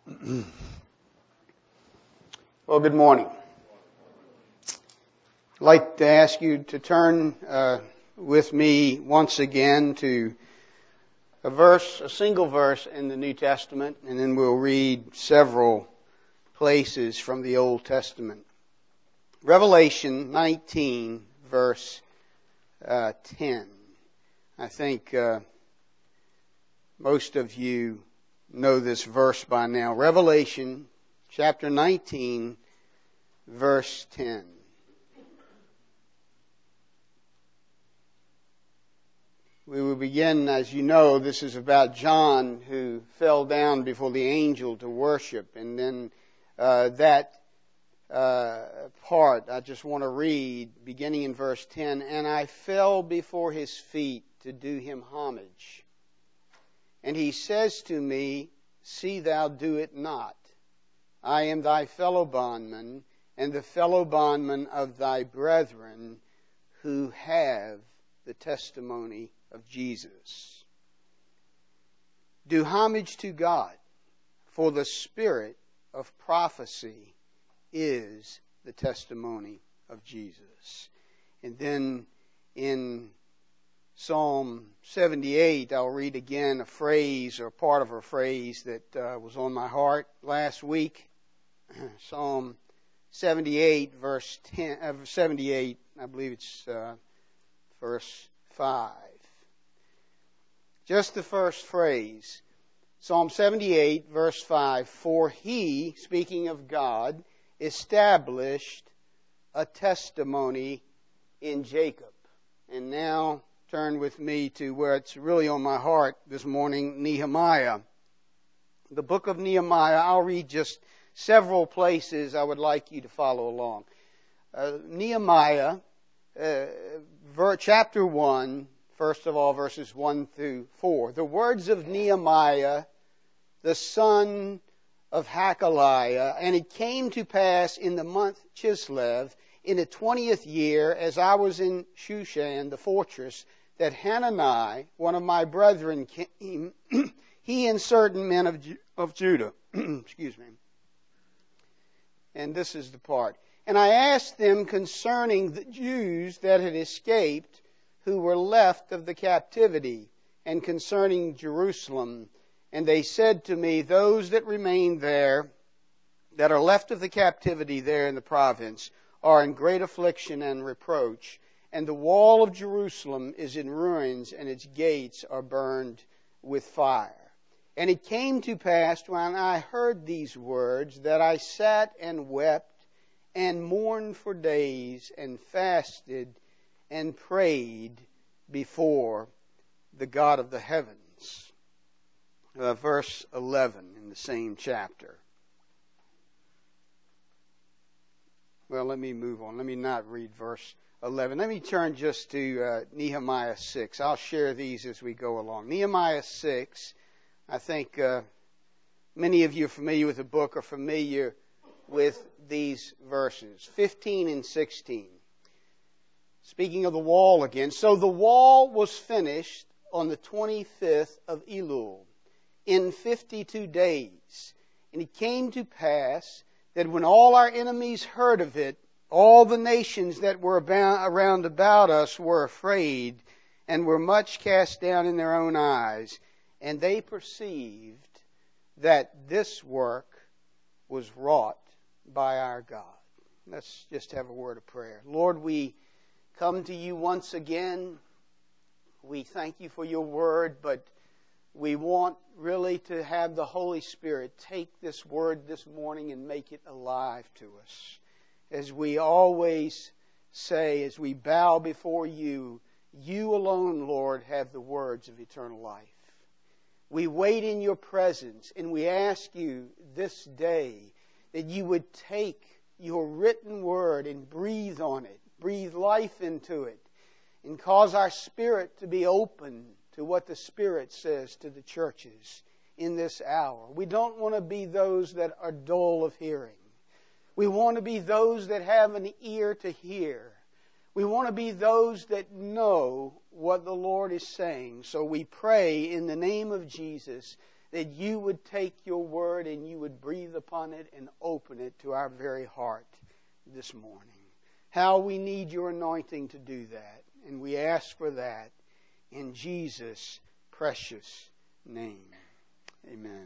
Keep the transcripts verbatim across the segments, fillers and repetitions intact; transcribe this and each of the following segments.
Well, good morning. I'd like to ask you to turn uh, with me once again to a verse, a single verse in the New Testament, and then we'll read several places from the Old Testament. Revelation nineteen, verse uh, ten. I think uh, most of you know this verse by now. Revelation chapter nineteen, verse ten. We will begin, as you know, this is about John who fell down before the angel to worship. And then uh, that uh, part I just want to read, beginning in verse ten. And I fell before his feet to do him homage. And he says to me, see thou do it not. I am thy fellow bondman, and the fellow bondman of thy brethren who have the testimony of Jesus. Do homage to God, for the spirit of prophecy is the testimony of Jesus. And then in Psalm seventy-eight, I'll read again a phrase or part of a phrase that uh, was on my heart last week. Psalm seventy-eight, verse ten, uh, seventy-eight, I believe it's uh, verse five. Just the first phrase. Psalm seventy-eight, verse five. For he, speaking of God, established a testimony in Jacob. And now turn with me to where it's really on my heart this morning, Nehemiah. The book of Nehemiah, I'll read just several places I would like you to follow along. Uh, Nehemiah, uh, ver- chapter one, first of all, verses one through four. The words of Nehemiah, the son of Hakaliah, and it came to pass in the month Chislev, in the twentieth year, as I was in Shushan, the fortress, that Hanani, one of my brethren, came, he and certain men of, of Judah. Excuse me. And this is the part. And I asked them concerning the Jews that had escaped, who were left of the captivity, and concerning Jerusalem. And they said to me, those that remain there, that are left of the captivity there in the province, are in great affliction and reproach. And the wall of Jerusalem is in ruins, and its gates are burned with fire. And it came to pass, when I heard these words, that I sat and wept, and mourned for days, and fasted, and prayed before the God of the heavens. Uh, verse eleven in the same chapter. Well, let me move on. Let me not read verse eleven. Let me turn just to uh, Nehemiah six. I'll share these as we go along. Nehemiah six, I think uh, many of you are familiar with the book, are familiar with these verses, fifteen and sixteen. Speaking of the wall again. So the wall was finished on the twenty-fifth of Elul in fifty-two days. And it came to pass that when all our enemies heard of it, all the nations that were about, around about us were afraid and were much cast down in their own eyes. And they perceived that this work was wrought by our God. Let's just have a word of prayer. Lord, we come to you once again. We thank you for your word, but we want really to have the Holy Spirit take this word this morning and make it alive to us. As we always say, as we bow before you, you alone, Lord, have the words of eternal life. We wait in your presence, and we ask you this day that you would take your written word and breathe on it, breathe life into it, and cause our spirit to be open to what the Spirit says to the churches in this hour. We don't want to be those that are dull of hearing. We want to be those that have an ear to hear. We want to be those that know what the Lord is saying. So we pray in the name of Jesus that you would take your word and you would breathe upon it and open it to our very heart this morning. How we need your anointing to do that. And we ask for that in Jesus' precious name. Amen.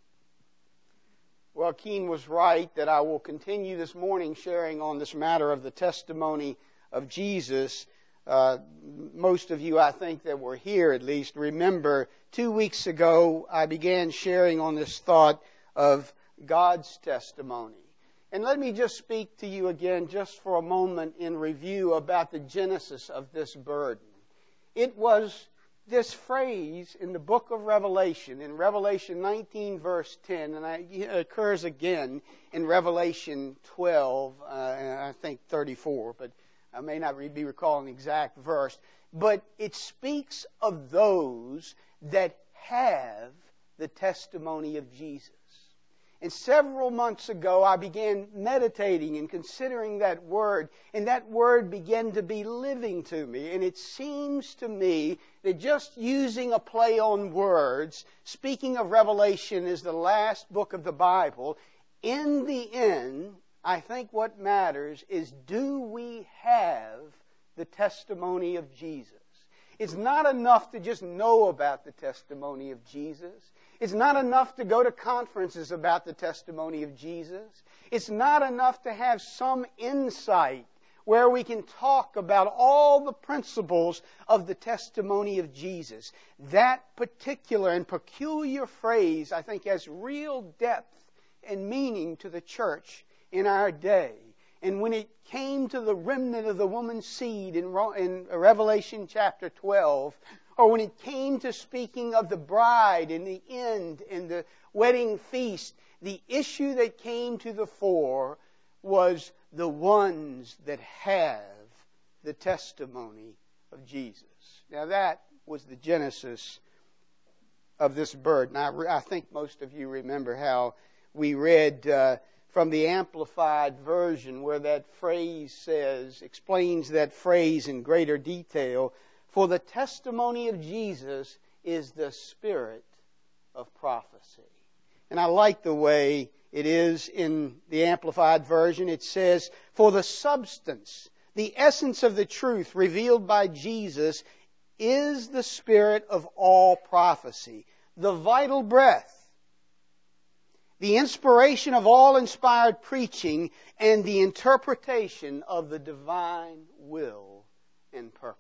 Well, Keene was right that I will continue this morning sharing on this matter of the testimony of Jesus. Uh, most of you, I think, that were here at least, remember two weeks ago I began sharing on this thought of God's testimony. And let me just speak to you again just for a moment in review about the genesis of this burden. It was this phrase in the book of Revelation, in Revelation nineteen verse ten, and it occurs again in Revelation twelve, uh, I think thirty-four, but I may not be recalling the exact verse. But it speaks of those that have the testimony of Jesus. And several months ago, I began meditating and considering that word, and that word began to be living to me. And it seems to me that just using a play on words, speaking of Revelation as the last book of the Bible, in the end, I think what matters is, do we have the testimony of Jesus? It's not enough to just know about the testimony of Jesus. It's not enough to go to conferences about the testimony of Jesus. It's not enough to have some insight where we can talk about all the principles of the testimony of Jesus. That particular and peculiar phrase, I think, has real depth and meaning to the church in our day. And when it came to the remnant of the woman's seed in Revelation chapter twelve, or when it came to speaking of the bride and the end and the wedding feast, the issue that came to the fore was the ones that have the testimony of Jesus. Now that was the genesis of this burden. I, I think most of you remember how we read uh, from the Amplified Version where that phrase says, explains that phrase in greater detail. For the testimony of Jesus is the spirit of prophecy. And I like the way it is in the Amplified Version. It says, for the substance, the essence of the truth revealed by Jesus is the spirit of all prophecy, the vital breath, the inspiration of all inspired preaching, and the interpretation of the divine will and purpose.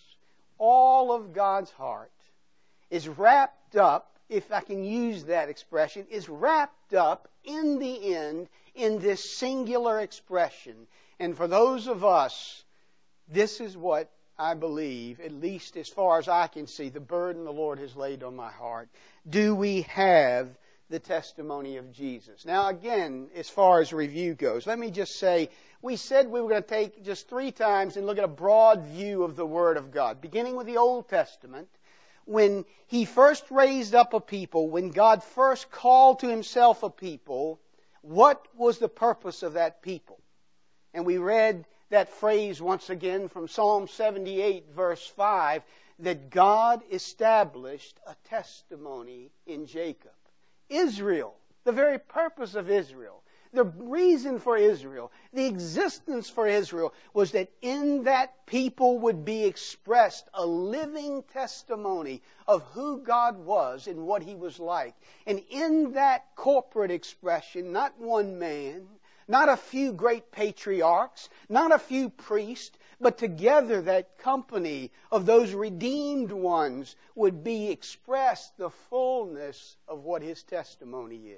All of God's heart is wrapped up, if I can use that expression, is wrapped up in the end in this singular expression. And for those of us, this is what I believe, at least as far as I can see, the burden the Lord has laid on my heart. Do we have the testimony of Jesus? Now again, as far as review goes, let me just say, we said we were going to take just three times and look at a broad view of the Word of God, beginning with the Old Testament. When He first raised up a people, when God first called to Himself a people, what was the purpose of that people? And we read that phrase once again from Psalm seventy-eight, verse five, that God established a testimony in Jacob. Israel, the very purpose of Israel, the reason for Israel, the existence for Israel was that in that people would be expressed a living testimony of who God was and what He was like. And in that corporate expression, not one man, not a few great patriarchs, not a few priests, but together that company of those redeemed ones would be expressed the fullness of what His testimony is.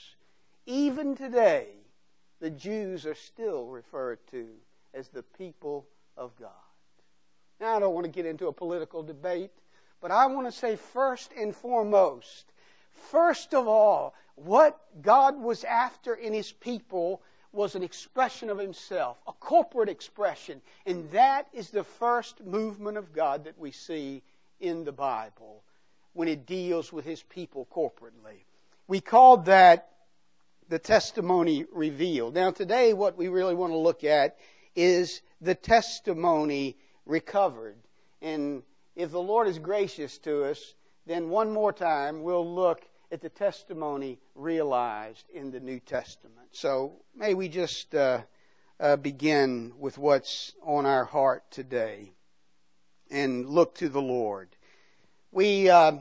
Even today, the Jews are still referred to as the people of God. Now, I don't want to get into a political debate, but I want to say first and foremost, first of all, what God was after in His people was an expression of Himself, a corporate expression. And that is the first movement of God that we see in the Bible when it deals with His people corporately. We called that the testimony revealed. Now today what we really want to look at is the testimony recovered. And if the Lord is gracious to us, then one more time we'll look at the testimony realized in the New Testament. So may we just uh, uh, begin with what's on our heart today and look to the Lord. We uh,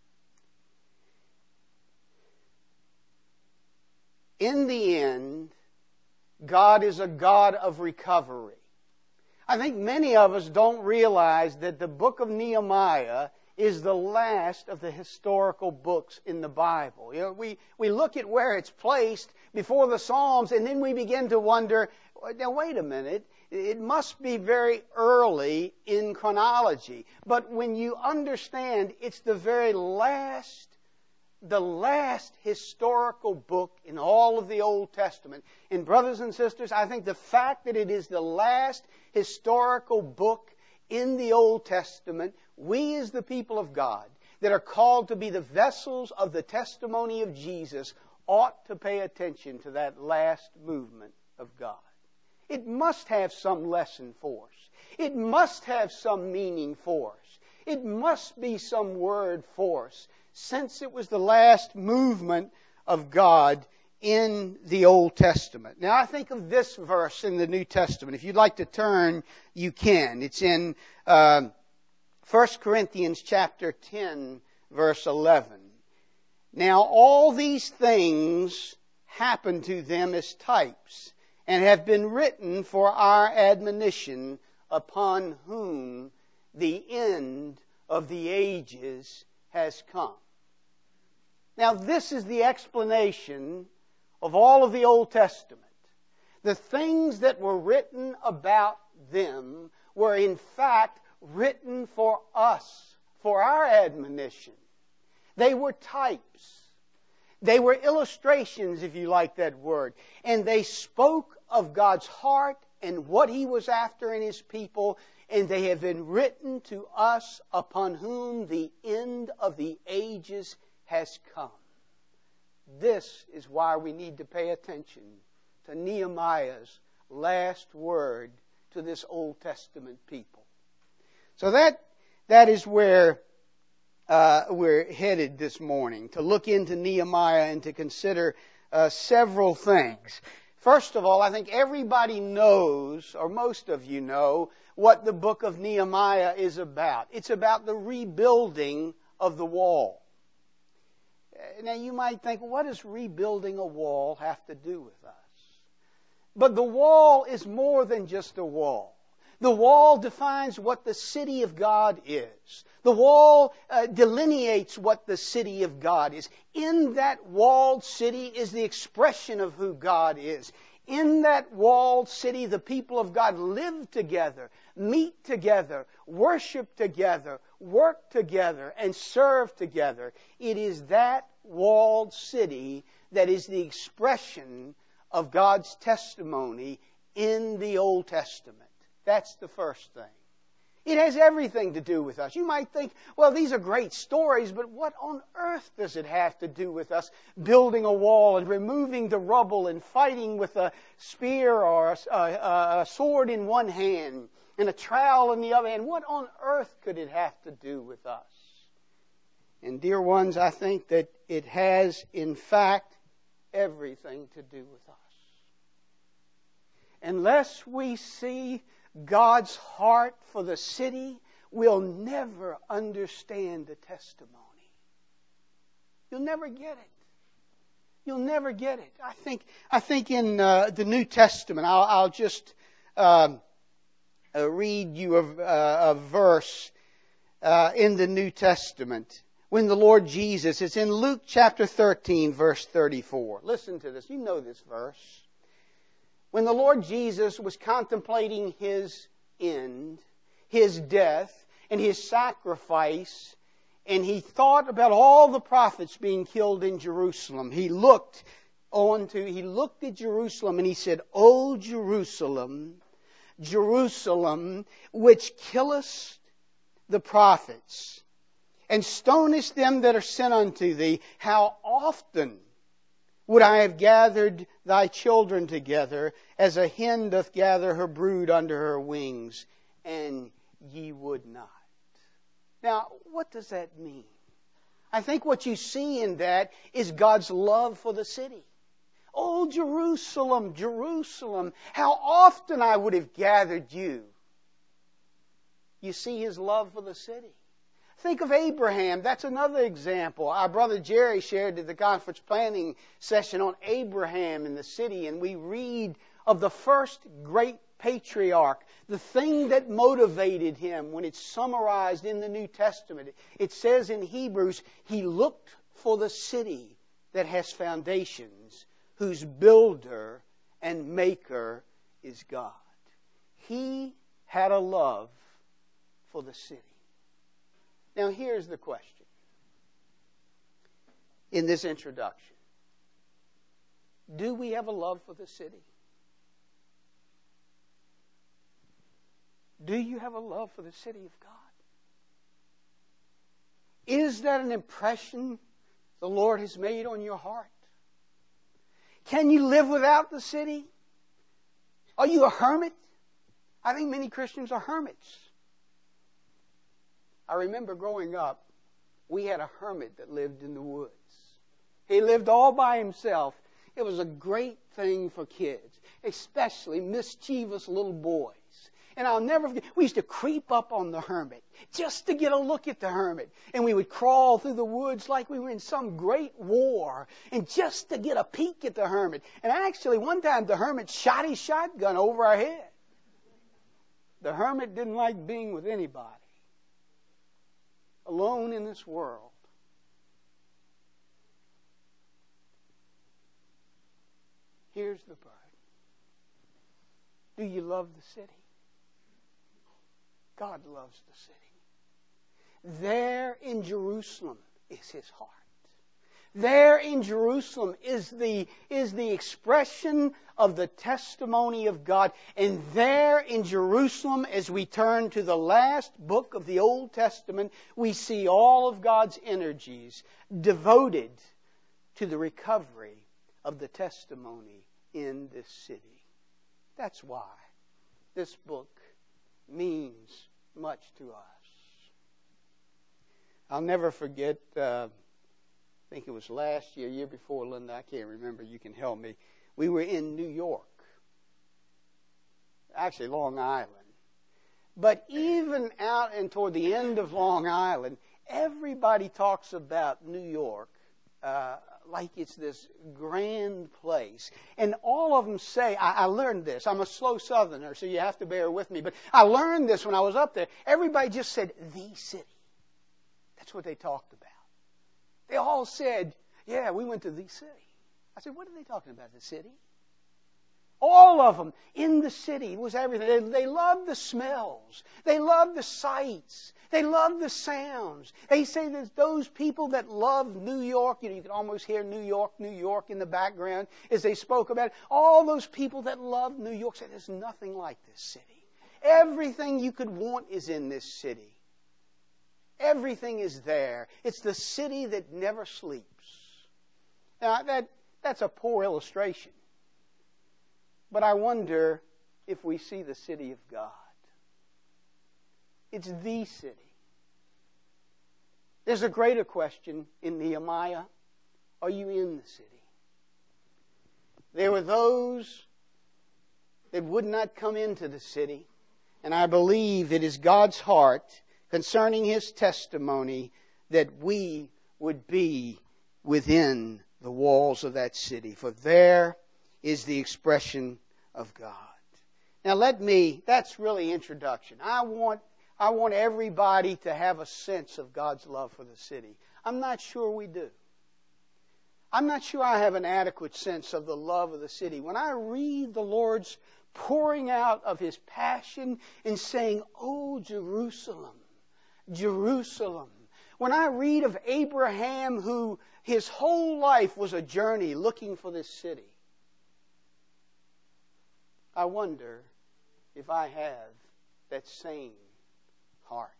in the end, God is a God of recovery. I think many of us don't realize that the book of Nehemiah is the last of the historical books in the Bible. You know, we, we look at where it's placed before the Psalms, and then we begin to wonder, now wait a minute, it must be very early in chronology. But when you understand it's the very last, the last historical book in all of the Old Testament. And brothers and sisters, I think the fact that it is the last historical book in the Old Testament, we as the people of God that are called to be the vessels of the testimony of Jesus ought to pay attention to that last movement of God. It must have some lesson for us. It must have some meaning for us. It must be some word for us, since it was the last movement of God in the Old Testament. Now I think of this verse in the New Testament. If you'd like to turn, you can. It's in uh, First Corinthians chapter ten, verse eleven. Now all these things happen to them as types, and have been written for our admonition, upon whom the end of the ages has come. Now this is the explanation of all of the Old Testament. The things that were written about them were in fact written for us, for our admonition. They were types. They were illustrations, if you like that word. And they spoke of God's heart and what He was after in His people. And they have been written to us, upon whom the end of the ages has come. This is why we need to pay attention to Nehemiah's last word to this Old Testament people. So that that is where uh, we're headed this morning, to look into Nehemiah and to consider uh, several things. First of all, I think everybody knows, or most of you know, what the book of Nehemiah is about. It's about the rebuilding of the wall. Now you might think, what does rebuilding a wall have to do with us? But the wall is more than just a wall. The wall defines what the city of God is. The wall uh, delineates what the city of God is. In that walled city is the expression of who God is. In that walled city, the people of God live together, meet together, worship together, work together, and serve together. It is that walled city that is the expression of God's testimony in the Old Testament. That's the first thing. It has everything to do with us. You might think, well, these are great stories, but what on earth does it have to do with us building a wall and removing the rubble and fighting with a spear or a, a, a sword in one hand and a trowel in the other hand? What on earth could it have to do with us? And dear ones, I think that it has, in fact, everything to do with us. Unless we see God's heart for the city, we'll never understand the testimony. You'll never get it. You'll never get it. I think. I think in uh, the New Testament, I'll, I'll just uh, uh, read you a, a, a verse uh, in the New Testament when the Lord Jesus. It's in Luke chapter thirteen, verse thirty-four. Listen to this. You know this verse. When the Lord Jesus was contemplating His end, His death, and His sacrifice, and He thought about all the prophets being killed in Jerusalem, He looked on to, He looked at Jerusalem and He said, O Jerusalem, Jerusalem, which killest the prophets, and stonest them that are sent unto thee, how often would I have gathered thy children together, as a hen doth gather her brood under her wings, and ye would not. Now, what does that mean? I think what you see in that is God's love for the city. Oh, Jerusalem, Jerusalem, how often I would have gathered you. You see His love for the city. Think of Abraham. That's another example. Our brother Jerry shared at the conference planning session on Abraham in the city, and we read of the first great patriarch, the thing that motivated him when it's summarized in the New Testament. It says in Hebrews, he looked for the city that has foundations, whose builder and maker is God. He had a love for the city. Now here's the question in this introduction. Do we have a love for the city? Do you have a love for the city of God? Is that an impression the Lord has made on your heart? Can you live without the city? Are you a hermit? I think many Christians are hermits. I remember growing up, we had a hermit that lived in the woods. He lived all by himself. It was a great thing for kids, especially mischievous little boys. And I'll never forget, we used to creep up on the hermit just to get a look at the hermit. And we would crawl through the woods like we were in some great war, and just to get a peek at the hermit. And actually, one time the hermit shot his shotgun over our head. The hermit didn't like being with anybody. Alone in this world. Here's the burden. Do you love the city? God loves the city. There in Jerusalem is His heart. There in Jerusalem is the, is the expression of the testimony of God. And there in Jerusalem, as we turn to the last book of the Old Testament, we see all of God's energies devoted to the recovery of the testimony in this city. That's why this book means much to us. I'll never forget, uh, I think it was last year, year before, Linda, I can't remember, you can help me. We were in New York. Actually, Long Island. But even out and toward the end of Long Island, everybody talks about New York uh, like it's this grand place. And all of them say, I, I learned this. I'm a slow Southerner, so you have to bear with me. But I learned this when I was up there. Everybody just said, the city. That's what they talked about. They all said, yeah, we went to the city. I said, what are they talking about, the city? All of them in the city was everything. They, they loved the smells. They loved the sights. They loved the sounds. They say that those people that love New York, you know, you can almost hear New York, New York in the background as they spoke about it. All those people that love New York say there's nothing like this city. Everything you could want is in this city. Everything is there. It's the city that never sleeps. Now, that, that's a poor illustration. But I wonder if we see the city of God. It's the city. There's a greater question in Nehemiah. Are you in the city? There were those that would not come into the city. And I believe it is God's heart concerning His testimony that we would be within the walls of that city. For there is the expression of God. Now let me, that's really introduction. I want I want everybody to have a sense of God's love for the city. I'm not sure we do. I'm not sure I have an adequate sense of the love of the city. When I read the Lord's pouring out of His passion and saying, "Oh, Jerusalem, Jerusalem." When I read of Abraham, who his whole life was a journey looking for this city, I wonder if I have that same heart.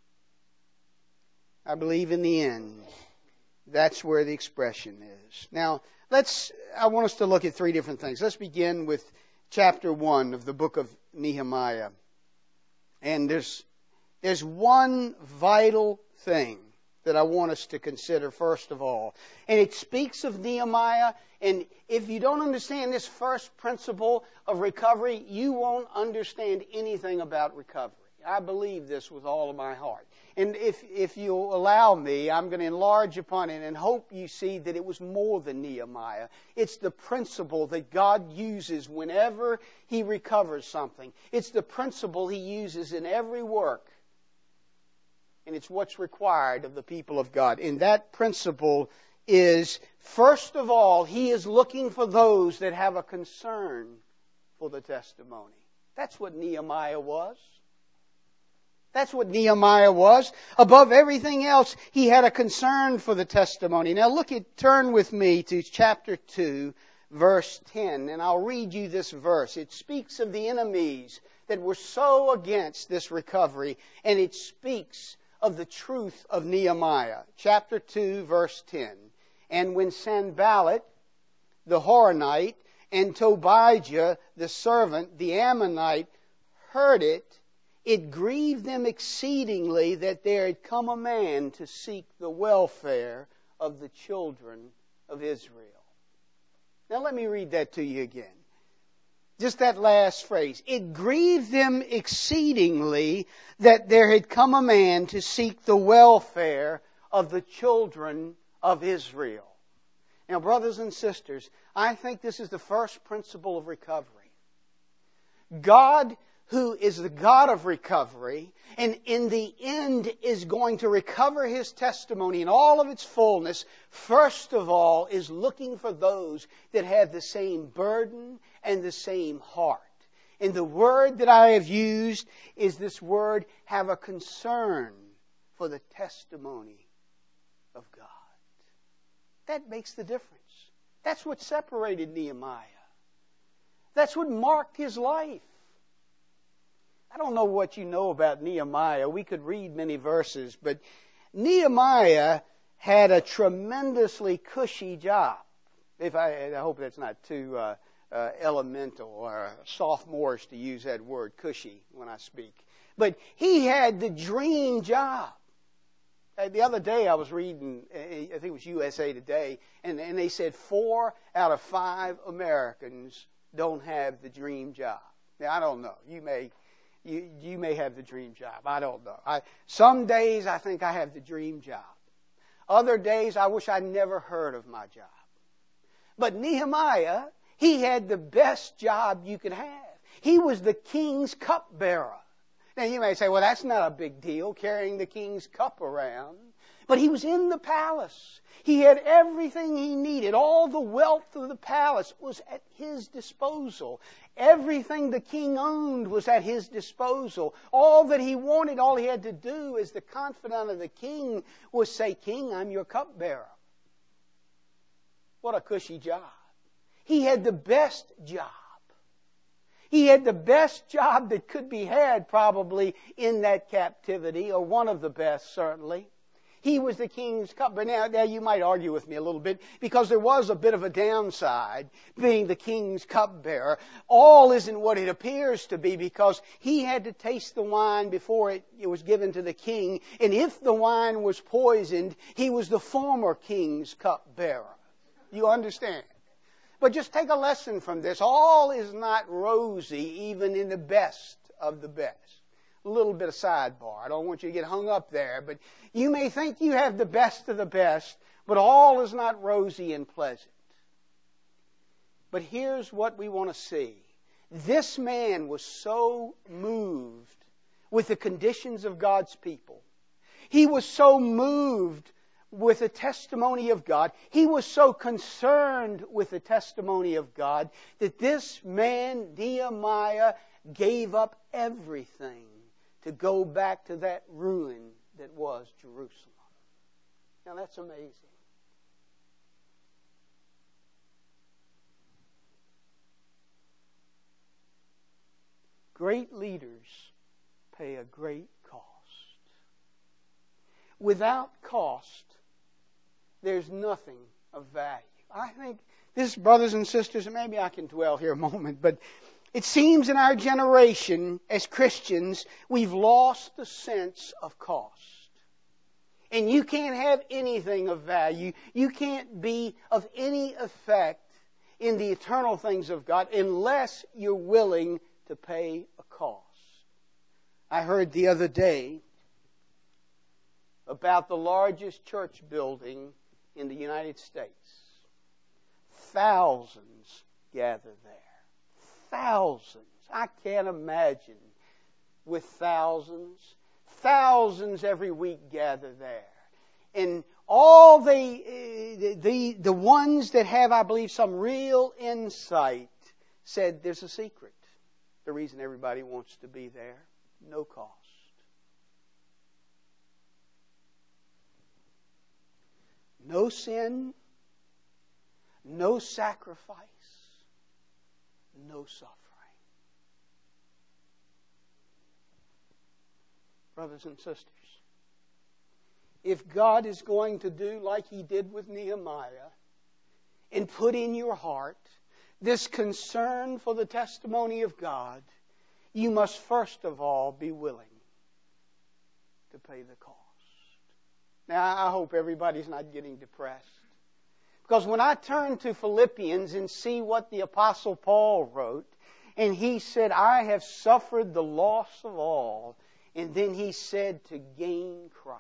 I believe in the end, that's where the expression is. Now, let's, I want us to look at three different things. Let's begin with chapter one of the book of Nehemiah. And there's, there's one vital thing that I want us to consider first of all. And it speaks of Nehemiah. And if you don't understand this first principle of recovery, you won't understand anything about recovery. I believe this with all of my heart. And if, if you'll allow me, I'm going to enlarge upon it and hope you see that it was more than Nehemiah. It's the principle that God uses whenever He recovers something. It's the principle He uses in every work. And it's what's required of the people of God. And that principle is, first of all, He is looking for those that have a concern for the testimony. That's what Nehemiah was. That's what Nehemiah was. Above everything else, he had a concern for the testimony. Now look at, turn with me to chapter two, verse ten, and I'll read you this verse. It speaks of the enemies that were so against this recovery, and it speaks of the truth of Nehemiah. Chapter two, verse ten. And when Sanballat, the Horonite, and Tobijah, the servant, the Ammonite, heard it, it grieved them exceedingly that there had come a man to seek the welfare of the children of Israel. Now let me read that to you again. Just that last phrase. It grieved them exceedingly that there had come a man to seek the welfare of the children of Israel. Now, brothers and sisters, I think this is the first principle of recovery. God, who is the God of recovery, and in the end is going to recover His testimony in all of its fullness, first of all is looking for those that have the same burden and the same heart. And the word that I have used is this word, have a concern for the testimony of God. That makes the difference. That's what separated Nehemiah. That's what marked his life. I don't know what you know about Nehemiah. We could read many verses, but Nehemiah had a tremendously cushy job. If I, I hope that's not too uh, uh, elemental or sophomorish to use that word, cushy, when I speak. But he had the dream job. Uh, the other day I was reading, I think it was U S A Today, and, and they said four out of five Americans don't have the dream job. Now, I don't know. You may... You, you may have the dream job. I don't know. I, some days I think I have the dream job. Other days I wish I'd never heard of my job. But Nehemiah, he had the best job you could have. He was the king's cupbearer. Now you may say, well, that's not a big deal, carrying the king's cup around. But he was in the palace. He had everything he needed. All the wealth of the palace was at his disposal. Everything the king owned was at his disposal. All that he wanted, all he had to do as the confidant of the king was say, King, I'm your cupbearer. What a cushy job. He had the best job. He had the best job that could be had probably in that captivity, or one of the best certainly. He was the king's cupbearer. Now, now, you might argue with me a little bit, because there was a bit of a downside being the king's cupbearer. All isn't what it appears to be, because he had to taste the wine before it, it was given to the king. And if the wine was poisoned, he was the former king's cupbearer. You understand? But just take a lesson from this. All is not rosy, even in the best of the best. A little bit of sidebar. I don't want you to get hung up there, but you may think you have the best of the best, but all is not rosy and pleasant. But here's what we want to see. This man was so moved with the conditions of God's people. He was so moved with the testimony of God. He was so concerned with the testimony of God that this man, Nehemiah, gave up everything to go back to that ruin that was Jerusalem. Now that's amazing. Great leaders pay a great cost. Without cost, there's nothing of value. I think this, brothers and sisters, and maybe I can dwell here a moment, but it seems in our generation, as Christians, we've lost the sense of cost. And you can't have anything of value. You can't be of any effect in the eternal things of God unless you're willing to pay a cost. I heard the other day about the largest church building in the United States. Thousands gather there. Thousands. I can't imagine with thousands. Thousands every week gather there. And all the, the, the ones that have, I believe, some real insight said there's a secret. The reason everybody wants to be there, no cost. No sin, no sacrifice, no suffering. Brothers and sisters, if God is going to do like He did with Nehemiah and put in your heart this concern for the testimony of God, you must first of all be willing to pay the cost. Now, I hope everybody's not getting depressed. Because when I turn to Philippians and see what the Apostle Paul wrote, and he said, I have suffered the loss of all, and then he said to gain Christ.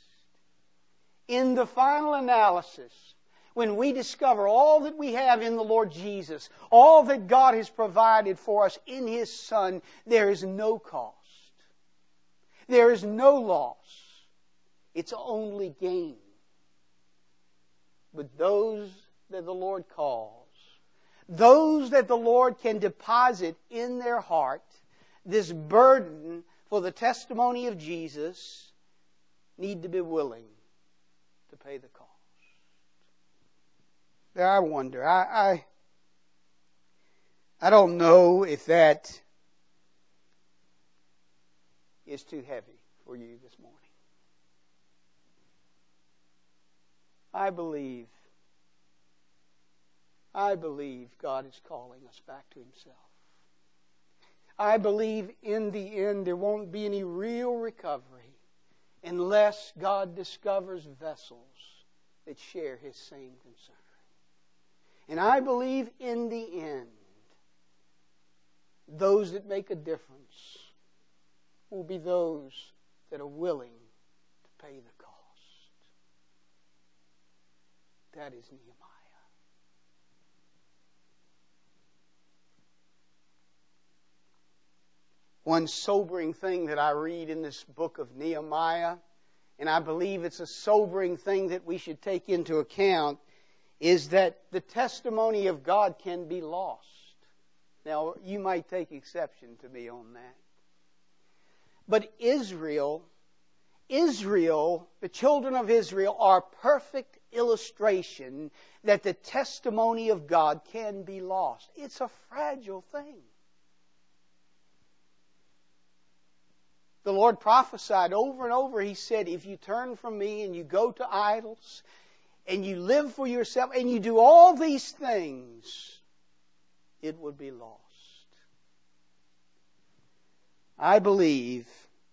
In the final analysis, when we discover all that we have in the Lord Jesus, all that God has provided for us in His Son, there is no cost. There is no loss. It's only gain. But those that the Lord calls, those that the Lord can deposit in their heart, this burden for the testimony of Jesus, need to be willing to pay the cost. Now, I wonder, I, I, I don't know if that is too heavy for you this morning. I believe, I believe God is calling us back to Himself. I believe in the end there won't be any real recovery unless God discovers vessels that share His same concern. And I believe in the end, those that make a difference will be those that are willing to pay the cost. That is Nehemiah. One sobering thing that I read in this book of Nehemiah, and I believe it's a sobering thing that we should take into account, is that the testimony of God can be lost. Now, you might take exception to me on that. But Israel, Israel, the children of Israel are perfect illustration that the testimony of God can be lost. It's a fragile thing. The Lord prophesied over and over. He said, if you turn from me and you go to idols and you live for yourself and you do all these things, it would be lost. I believe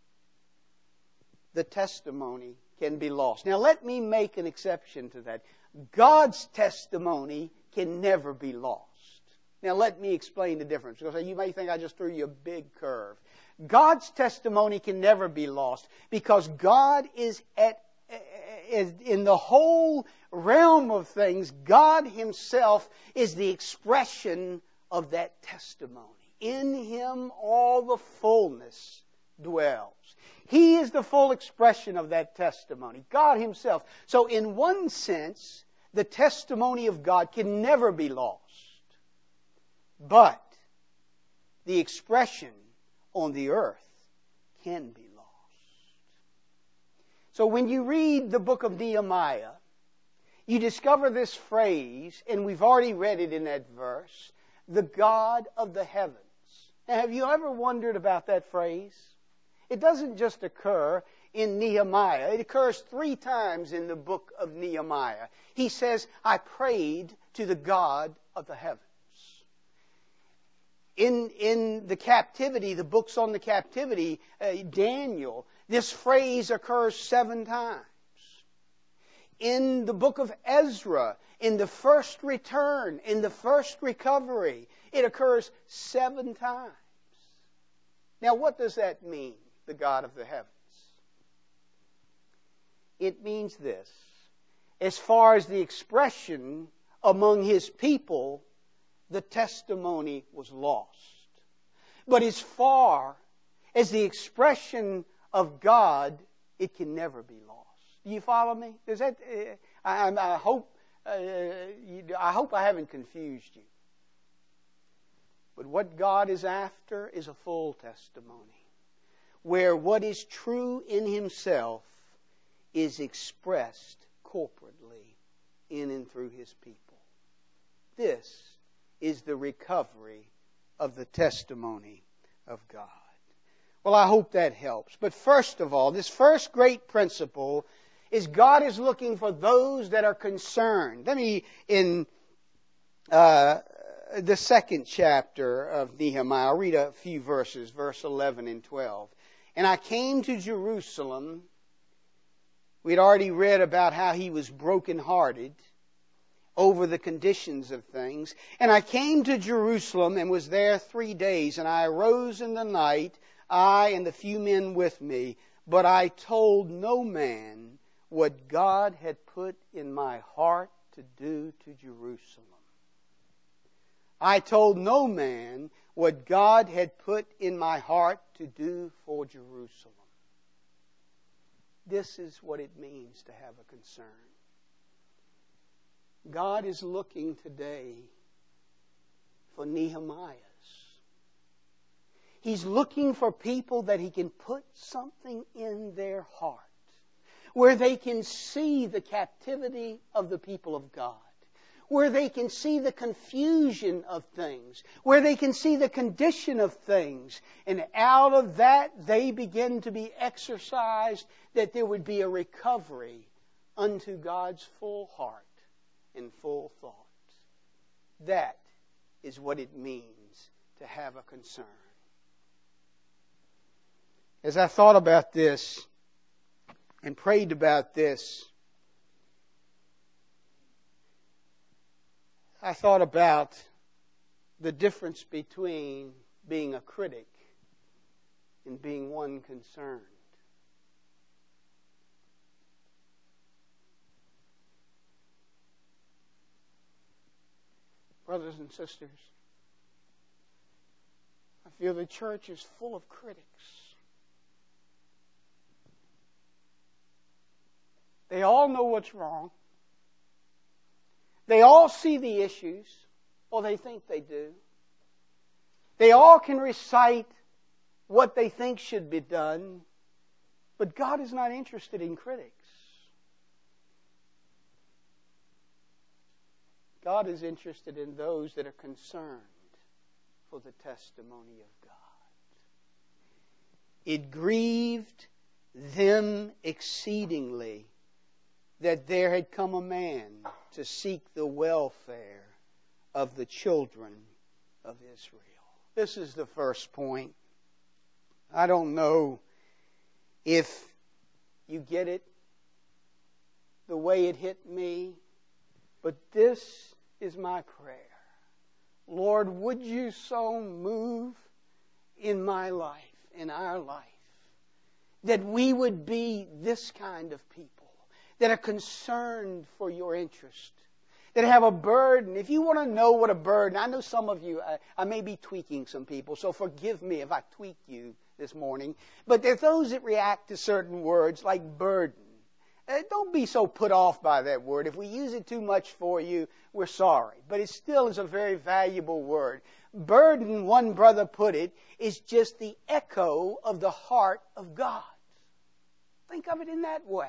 the testimony can be lost. Now let me make an exception to that. God's testimony can never be lost. Now let me explain the difference, because you may think I just threw you a big curve. God's testimony can never be lost because God is at is in the whole realm of things. God Himself is the expression of that testimony. In Him all the fullness dwells. He is the full expression of that testimony, God Himself. So in one sense, the testimony of God can never be lost. But the expression on the earth can be lost. So when you read the book of Nehemiah, you discover this phrase, and we've already read it in that verse, the God of the heavens. Now, have you ever wondered about that phrase? It doesn't just occur in Nehemiah. It occurs three times in the book of Nehemiah. He says, I prayed to the God of the heavens. In, in the captivity, the books on the captivity, uh, Daniel, this phrase occurs seven times. in the book of Ezra, in the first return, in the first recovery. It occurs seven times. Now, what does that mean, the God of the heavens? It means this. As far as the expression among His people, the testimony was lost. But as far as the expression of God, it can never be lost. Do you follow me? Does that? Uh, I, I hope. Uh, you, I hope I haven't confused you. But what God is after is a full testimony, where what is true in Himself is expressed corporately in and through His people. This is the recovery of the testimony of God. Well, I hope that helps. But first of all, this first great principle is God is looking for those that are concerned. Let me, in uh, the second chapter of Nehemiah, I'll read a few verses, verse eleven and twelve. And I came to Jerusalem. We'd already read about how he was brokenhearted over the conditions of things. And I came to Jerusalem and was there three days. And I arose in the night, I and the few men with me, but I told no man what God had put in my heart to do to Jerusalem. I told no man what God had put in my heart to do for Jerusalem. This is what it means to have a concern. God is looking today for Nehemiahs. He's looking for people that He can put something in their heart where they can see the captivity of the people of God, where they can see the confusion of things, where they can see the condition of things, and out of that they begin to be exercised, that there would be a recovery unto God's full heart and full thought. That is what it means to have a concern. As I thought about this and prayed about this, I thought about the difference between being a critic and being one concerned. Brothers and sisters, I feel the church is full of critics. They all know what's wrong. They all see the issues, or they think they do. They all can recite what they think should be done, but God is not interested in critics. God is interested in those that are concerned for the testimony of God. It grieved them exceedingly that there had come a man to seek the welfare of the children of Israel. This is the first point. I don't know if you get it the way it hit me, but this is my prayer. Lord, would you so move in my life, in our life, that we would be this kind of people that are concerned for your interest, that have a burden. If you want to know what a burden, I know some of you, I, I may be tweaking some people, so forgive me if I tweak you this morning, but there are those that react to certain words like burden. Uh, don't be so put off by that word. If we use it too much for you, we're sorry. But it still is a very valuable word. Burden, one brother put it, is just the echo of the heart of God. Think of it in that way.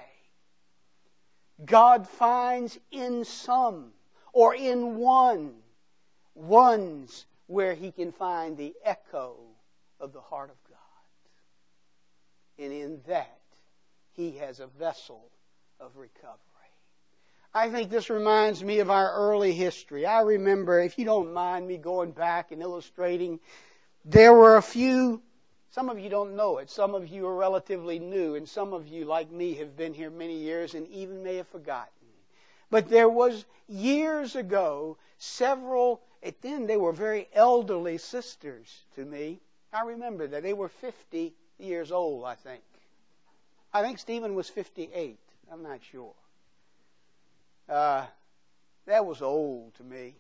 God finds in some, or in one, ones where He can find the echo of the heart of God. And in that, He has a vessel of recovery. I think this reminds me of our early history. I remember, if you don't mind me going back and illustrating, there were a few, some of you don't know it, some of you are relatively new, and some of you, like me, have been here many years and even may have forgotten. But there was, years ago, several, at then they were very elderly sisters to me. I remember that. They were fifty years old, I think. I think Stephen was fifty-eight. I'm not sure. Uh, that was old to me.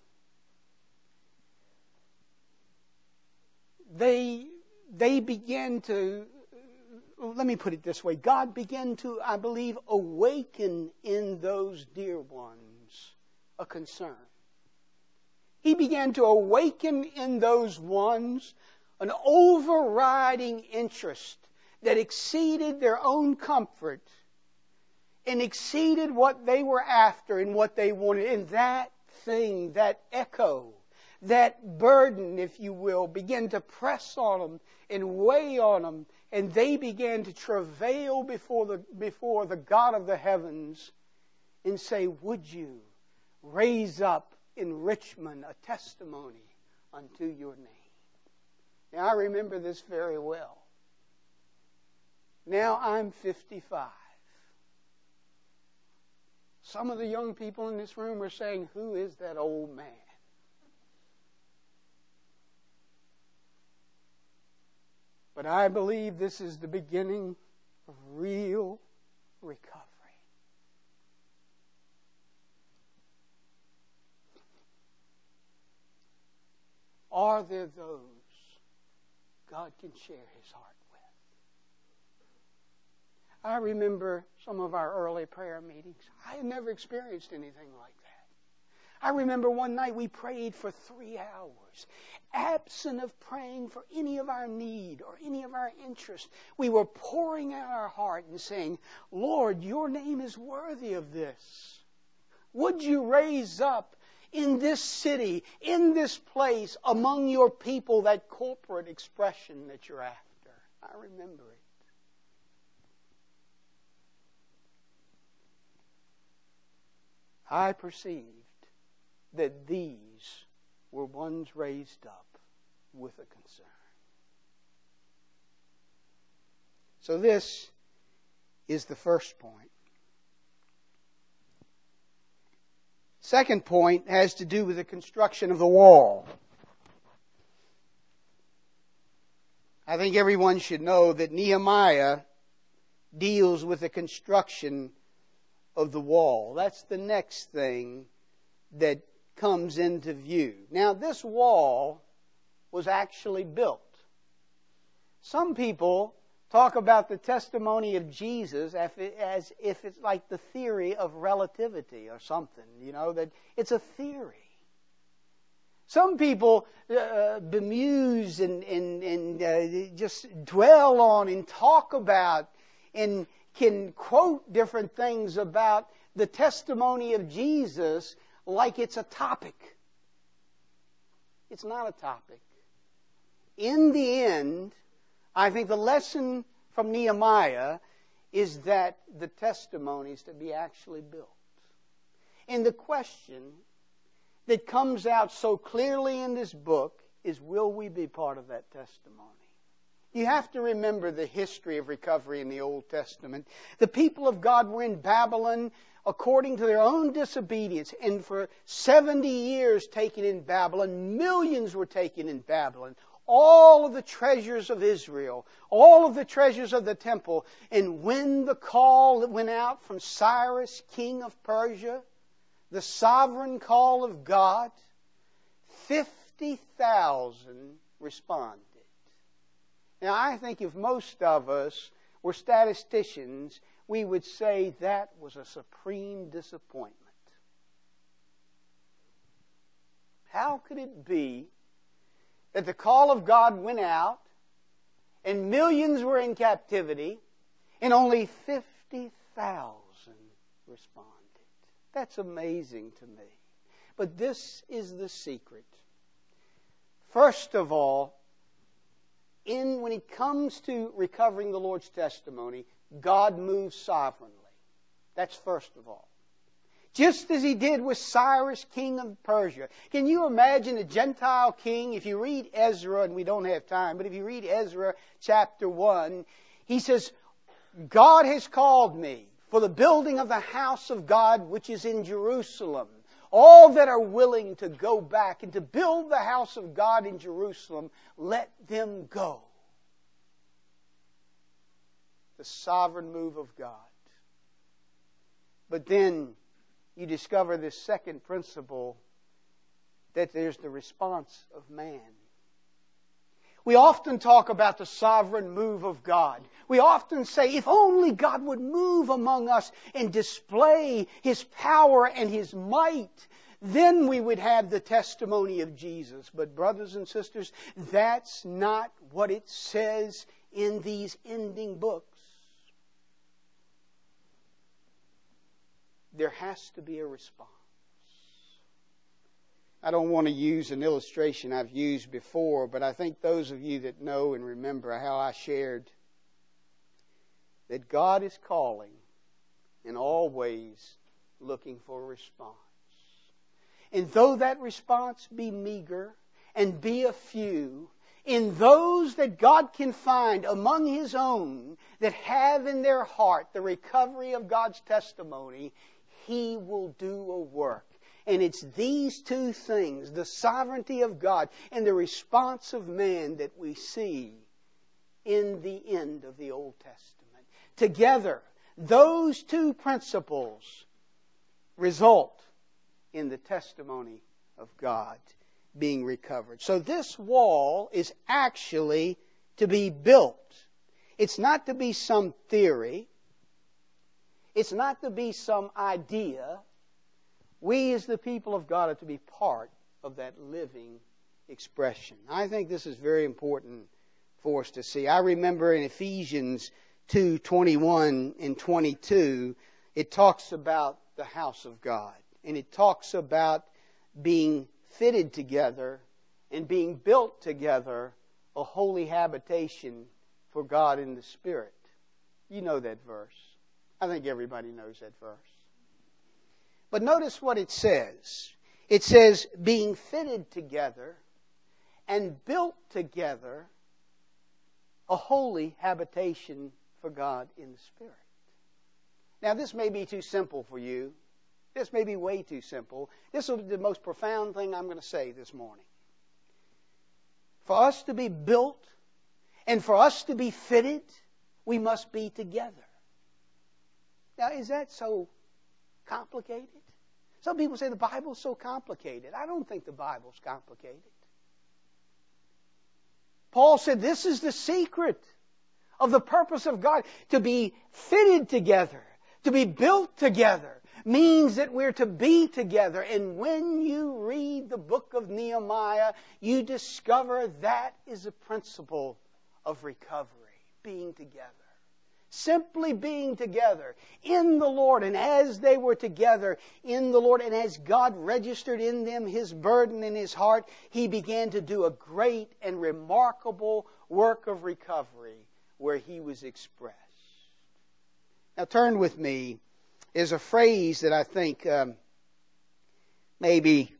They, they began to, let me put it this way. God began to, I believe, awaken in those dear ones a concern. He began to awaken in those ones an overriding interest that exceeded their own comfort and exceeded what they were after and what they wanted. And that thing, that echo, that burden, if you will, began to press on them and weigh on them. And they began to travail before the, before the God of the heavens and say, would you raise up in Richmond a testimony unto your name? Now, I remember this very well. Now I'm fifty-five. Some of the young people in this room are saying, who is that old man? But I believe this is the beginning of real recovery. Are there those God can share His heart with? I remember some of our early prayer meetings. I had never experienced anything like that. I remember one night we prayed for three hours. Absent of praying for any of our need or any of our interest, we were pouring out our heart and saying, Lord, your name is worthy of this. Would you raise up in this city, in this place, among your people, that corporate expression that you're after? I remember it. I perceived that these were ones raised up with a concern. So this is the first point. Second point has to do with the construction of the wall. I think everyone should know that Nehemiah deals with the construction of the wall. That's the next thing that comes into view. Now, this wall was actually built. Some people talk about the testimony of Jesus as if it's like the theory of relativity or something, you know, that it's a theory. Some people uh, bemuse and, and, and uh, just dwell on and talk about and can quote different things about the testimony of Jesus like it's a topic. It's not a topic. In the end, I think the lesson from Nehemiah is that the testimony is to be actually built. And the question that comes out so clearly in this book is, will we be part of that testimony? You have to remember the history of recovery in the Old Testament. The people of God were in Babylon according to their own disobedience, and for seventy years taken in Babylon, millions were taken in Babylon. All of the treasures of Israel, all of the treasures of the temple. And when the call that went out from Cyrus, king of Persia, the sovereign call of God, fifty thousand responded. Now, I think if most of us were statisticians, we would say that was a supreme disappointment. How could it be that the call of God went out and millions were in captivity and only fifty thousand responded? That's amazing to me. But this is the secret. First of all, in when it comes to recovering the Lord's testimony, God moves sovereignly. That's first of all. Just as He did with Cyrus, king of Persia. Can you imagine a Gentile king? If you read Ezra, and we don't have time, but if you read Ezra chapter one, he says, God has called me for the building of the house of God which is in Jerusalem. All that are willing to go back and to build the house of God in Jerusalem, let them go. The sovereign move of God. But then you discover this second principle, that there's the response of man. We often talk about the sovereign move of God. We often say, if only God would move among us and display His power and His might, then we would have the testimony of Jesus. But brothers and sisters, that's not what it says in these ending books. There has to be a response. I don't want to use an illustration I've used before, but I think those of you that know and remember how I shared that God is calling in all ways, looking for a response. And though that response be meager and be a few, in those that God can find among His own that have in their heart the recovery of God's testimony, He will do a work. And it's these two things, the sovereignty of God and the response of man, that we see in the end of the Old Testament. Together, those two principles result in the testimony of God being recovered. So this wall is actually to be built. It's not to be some theory. It's not to be some idea. We as the people of God are to be part of that living expression. I think this is very important for us to see. I remember in Ephesians two twenty-one and twenty-two, it talks about the house of God. And it talks about being fitted together and being built together, a holy habitation for God in the Spirit. You know that verse. I think everybody knows that verse. But notice what it says. It says, being fitted together and built together, a holy habitation for God in the Spirit. Now, this may be too simple for you. This may be way too simple. This will be the most profound thing I'm going to say this morning. For us to be built and for us to be fitted, we must be together. Now, is that so complicated? Some people say the Bible's so complicated. I don't think the Bible's complicated. Paul said this is the secret of the purpose of God. To be fitted together, to be built together, means that we're to be together. And when you read the book of Nehemiah, you discover that is a principle of recovery, being together. Simply being together in the Lord. And as they were together in the Lord, and as God registered in them His burden in His heart, He began to do a great and remarkable work of recovery where He was expressed. Now turn with me. Is a phrase that I think um, maybe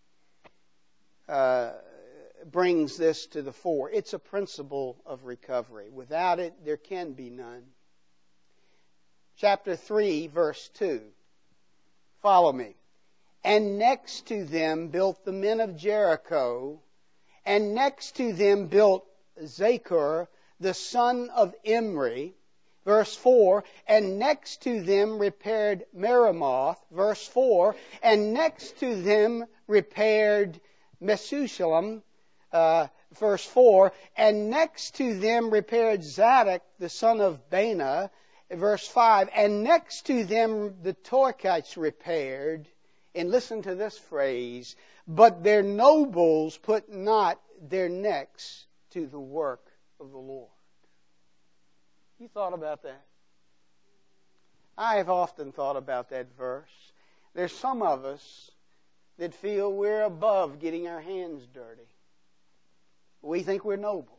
uh, brings this to the fore. It's a principle of recovery. Without it, there can be none. Chapter three, verse two. Follow me. And next to them built the men of Jericho, and next to them built Zachor, the son of Imri. Verse four, and next to them repaired Meremoth. Verse four, and next to them repaired Meshullam. Uh, verse four, and next to them repaired Zadok, the son of Bana. Verse five, and next to them the Torkites repaired. And listen to this phrase, but their nobles put not their necks to the work of the Lord. You thought about that? I have often thought about that verse. There's some of us that feel we're above getting our hands dirty. We think we're noble.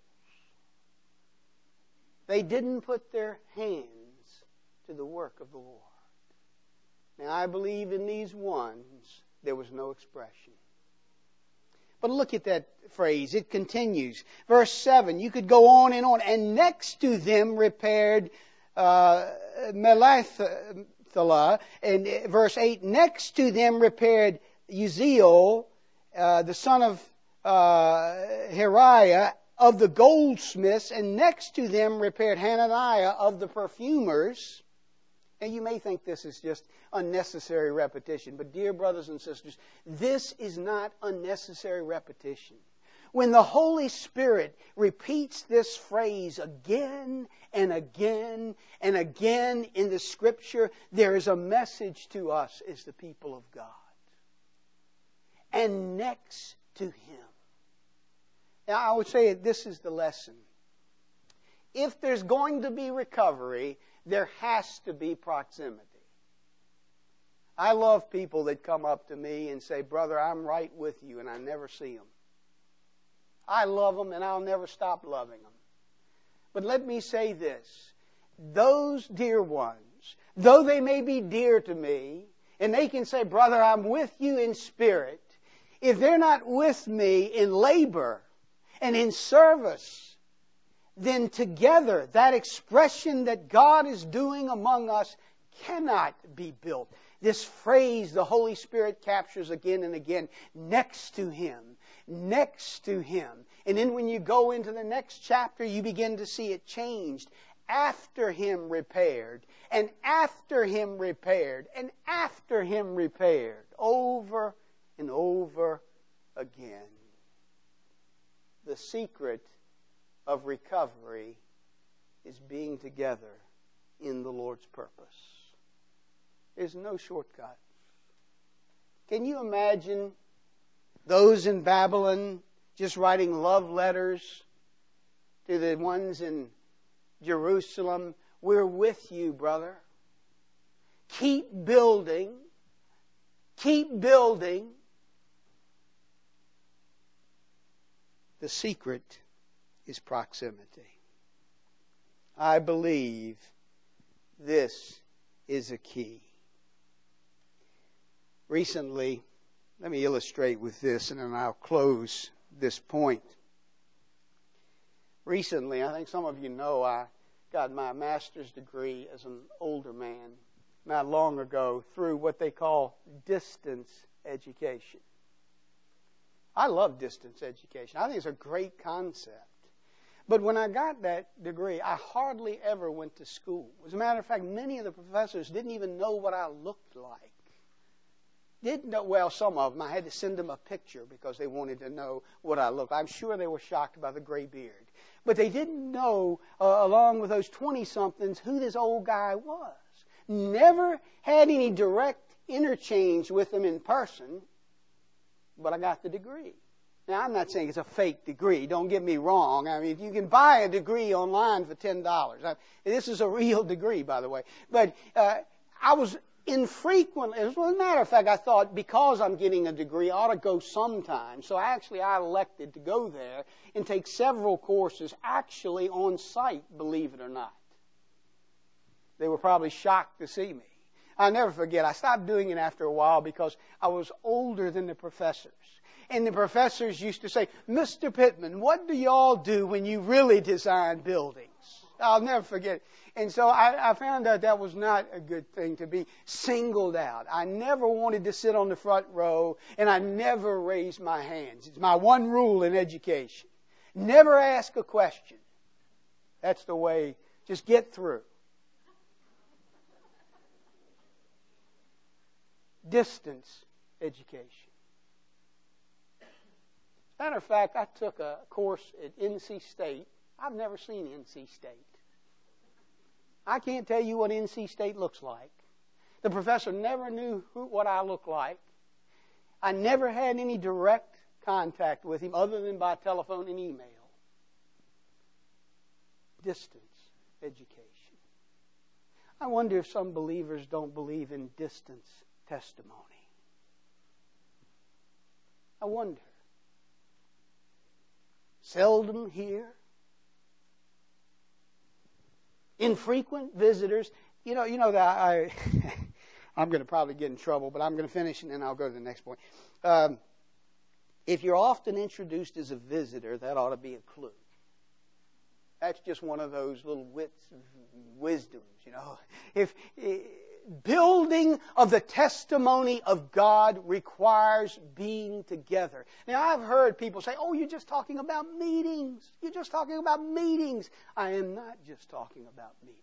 They didn't put their hands to the work of the Lord. Now, I believe in these ones there was no expression. But look at that phrase. It continues. Verse seven, you could go on and on. And next to them repaired uh, Melathalah. And verse eight, next to them repaired Uzziel, uh, the son of uh, Hariah, of the goldsmiths, and next to them repaired Hananiah of the perfumers. And you may think this is just unnecessary repetition, but dear brothers and sisters, this is not unnecessary repetition. When the Holy Spirit repeats this phrase again and again and again in the Scripture, there is a message to us as the people of God. And next to Him. Now, I would say this is the lesson. If there's going to be recovery, there has to be proximity. I love people that come up to me and say, brother, I'm right with you, and I never see them. I love them, and I'll never stop loving them. But let me say this. Those dear ones, though they may be dear to me, and they can say, brother, I'm with you in spirit, if they're not with me in labor and in service, then together that expression that God is doing among us cannot be built. This phrase the Holy Spirit captures again and again, next to Him, next to Him. And then when you go into the next chapter, you begin to see it changed. After Him repaired, and after Him repaired, and after Him repaired, over and over again. The secret of recovery is being together in the Lord's purpose. There's no shortcut. Can you imagine those in Babylon just writing love letters to the ones in Jerusalem? We're with you, brother. Keep building. Keep building. The secret is proximity. I believe this is a key. Recently, let me illustrate with this and then I'll close this point. Recently, I think some of you know, I got my master's degree as an older man, not long ago, through what they call distance education. I love distance education. I think it's a great concept. But when I got that degree, I hardly ever went to school. As a matter of fact, many of the professors didn't even know what I looked like. Didn't know, well, some of them. I had to send them a picture because they wanted to know what I looked like. I'm sure they were shocked by the gray beard. But they didn't know, uh, along with those twenty-somethings, who this old guy was. Never had any direct interchange with them in person, but I got the degree. Now, I'm not saying it's a fake degree. Don't get me wrong. I mean, you can buy a degree online for ten dollars. I, this is a real degree, by the way. But uh, I was infrequently, as a matter of fact, I thought because I'm getting a degree, I ought to go sometime. So actually, I elected to go there and take several courses actually on site, believe it or not. They were probably shocked to see me. I'll never forget, I stopped doing it after a while because I was older than the professors. And the professors used to say, Mister Pittman, what do y'all do when you really design buildings? I'll never forget it. And so I, I found out that was not a good thing to be singled out. I never wanted to sit on the front row, and I never raised my hands. It's my one rule in education. Never ask a question. That's the way, just get through. Distance education. As a matter of fact, I took a course at N C State. I've never seen N C State. I can't tell you what N C State looks like. The professor never knew who, what I looked like. I never had any direct contact with him other than by telephone and email. Distance education. I wonder if some believers don't believe in distance testimony. I wonder. Seldom here. Infrequent visitors. You know, you know that I, I'm going to probably get in trouble, but I'm going to finish and then I'll go to the next point. Um, if you're often introduced as a visitor, that ought to be a clue. That's just one of those little wits, wisdoms, you know. If building of the testimony of God requires being together. Now, I've heard people say, oh, you're just talking about meetings. You're just talking about meetings. I am not just talking about meetings.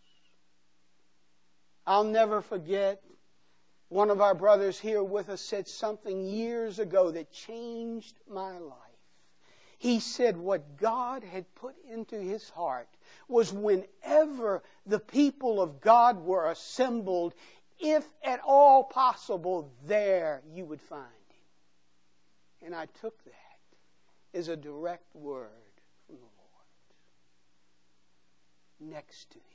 I'll never forget, one of our brothers here with us said something years ago that changed my life. He said what God had put into his heart was whenever the people of God were assembled, if at all possible, there you would find Him. And I took that as a direct word from the Lord. Next to Him.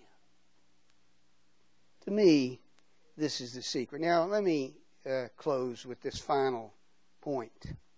To me, this is the secret. Now, let me uh, close with this final point.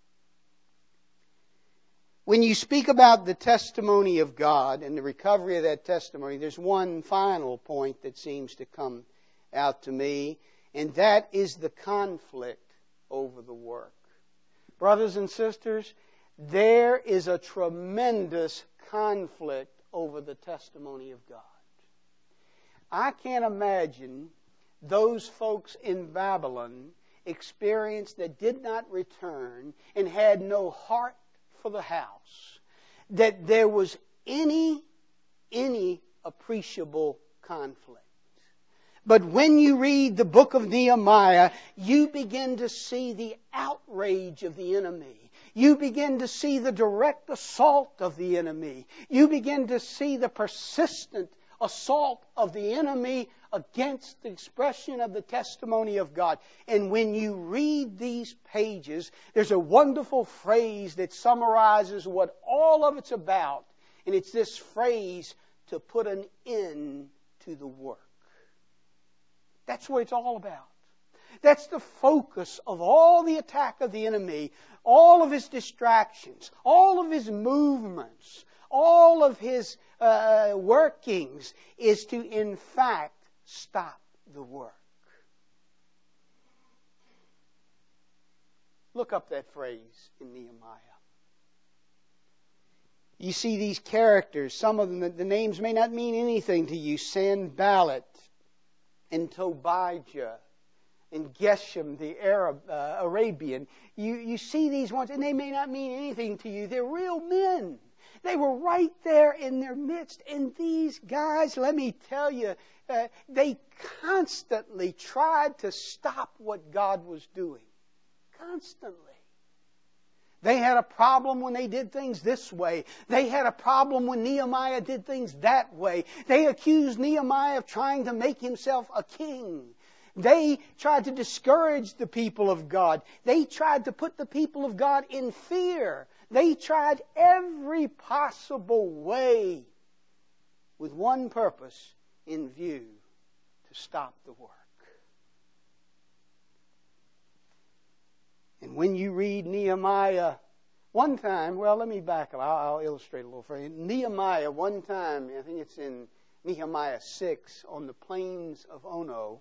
When you speak about the testimony of God and the recovery of that testimony, there's one final point that seems to come out to me, and that is the conflict over the work. Brothers and sisters, there is a tremendous conflict over the testimony of God. I can't imagine those folks in Babylon experienced that did not return and had no heart for the house, that there was any, any appreciable conflict. But when you read the book of Nehemiah, you begin to see the outrage of the enemy. You begin to see the direct assault of the enemy. You begin to see the persistent assault of the enemy against the expression of the testimony of God. And when you read these pages, there's a wonderful phrase that summarizes what all of it's about. And it's this phrase, to put an end to the work. That's what it's all about. That's the focus of all the attack of the enemy, all of his distractions, all of his movements, all of his uh, workings is to, in fact, stop the work. Look up that phrase in Nehemiah. You see these characters, some of them, the names may not mean anything to you. Sanballat and Tobijah and Geshem, the Arab, uh, Arabian. You, you see these ones, and they may not mean anything to you. They're real men. They were right there in their midst. And these guys, let me tell you, uh, they constantly tried to stop what God was doing. Constantly. They had a problem when they did things this way. They had a problem when Nehemiah did things that way. They accused Nehemiah of trying to make himself a king. They tried to discourage the people of God. They tried to put the people of God in fear. They tried every possible way with one purpose in view: to stop the work. And when you read Nehemiah, one time, well, let me back up. I'll, I'll illustrate a little for you. Nehemiah, one time, I think it's in Nehemiah six, on the plains of Ono,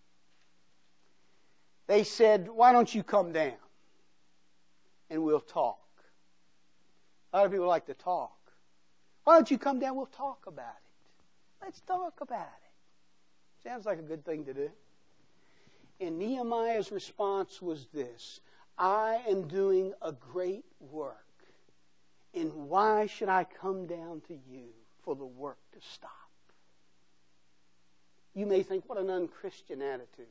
they said, why don't you come down and we'll talk? A lot of people like to talk. Why don't you come down? We'll talk about it. Let's talk about it. Sounds like a good thing to do. And Nehemiah's response was this: I am doing a great work, and why should I come down to you for the work to stop? You may think, what an unchristian attitude.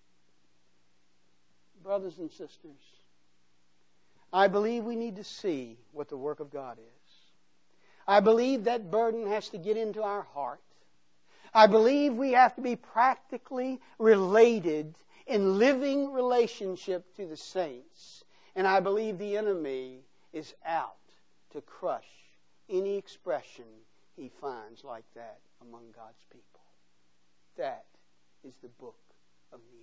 Brothers and sisters, I believe we need to see what the work of God is. I believe that burden has to get into our heart. I believe we have to be practically related in living relationship to the saints. And I believe the enemy is out to crush any expression he finds like that among God's people. That is the book of Nehemiah.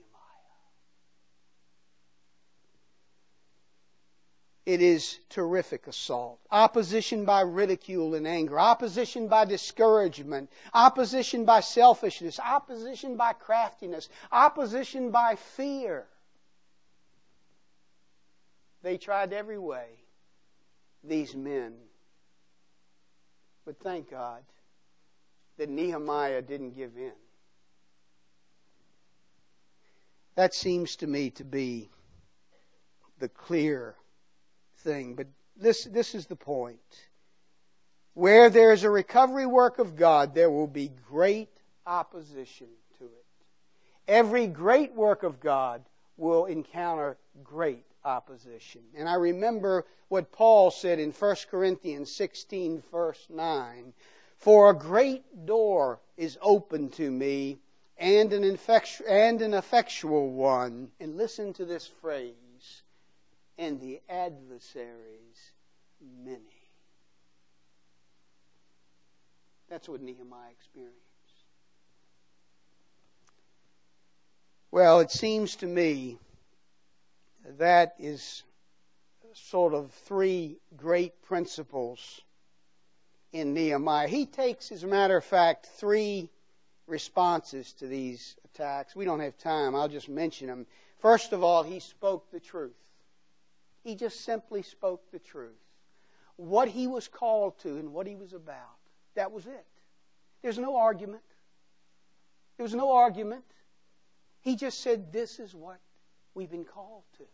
It is terrific assault. Opposition by ridicule and anger. Opposition by discouragement. Opposition by selfishness. Opposition by craftiness. Opposition by fear. They tried every way, these men, But thank God that Nehemiah didn't give in. That seems to me to be the clear thing. But this, this is the point. Where there is a recovery work of God, there will be great opposition to it. Every great work of God will encounter great opposition. And I remember what Paul said in First Corinthians sixteen, verse nine. For a great door is open to me, and an, effectu- and an effectual one. And listen to this phrase. And the adversaries many. That's what Nehemiah experienced. Well, it seems to me that is sort of three great principles in Nehemiah. He takes, as a matter of fact, three responses to these attacks. We don't have time. I'll just mention them. First of all, he spoke the truth. He just simply spoke the truth. What he was called to and what he was about. That was it. There's no argument. There was no argument. He just said, this is what we've been called to.